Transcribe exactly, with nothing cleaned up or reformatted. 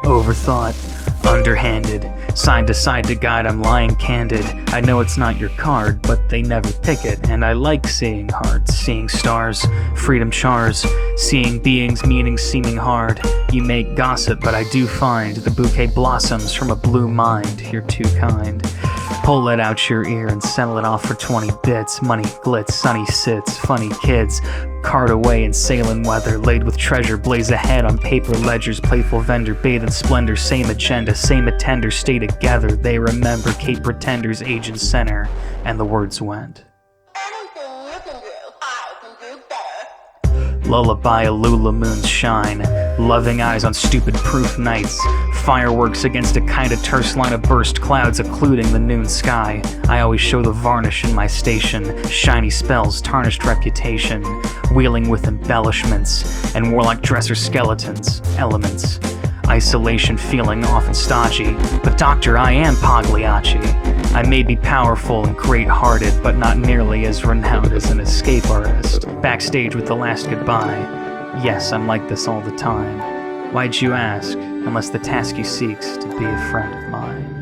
Overthought, underhanded, side to side to guide, I'm lying candid. I know it's not your card, but they never pick it. And I like seeing hearts, seeing stars, freedom chars, seeing beings, meanings seeming hard. You make gossip, but I do find the bouquet blossoms from a blue mind. You're too kind. Pull it out your ear and settle it off for twenty bits. Money glitz, sunny sits, funny kids. Cart away in sailing weather, laid with treasure, blaze ahead on paper ledgers. Playful vendor, bathe in splendor, same agenda, same attender, stay together. They remember Cape Pretenders, agent center, and the words went. Anything you can do, I can do better. Lullaby, Alula moon's shine, loving eyes on stupid proof nights. Fireworks against a kinda terse line of burst clouds occluding the noon sky. I always show the varnish in my station, shiny spells, tarnished reputation, wheeling with embellishments, and warlock dresser skeletons, elements. Isolation feeling often stodgy, but doctor, I am Pagliacci. I may be powerful and great-hearted, but not nearly as renowned as an escape artist. Backstage with the last goodbye. Yes, I'm like this all the time. Why'd you ask, unless the task you seeks to be a friend of mine?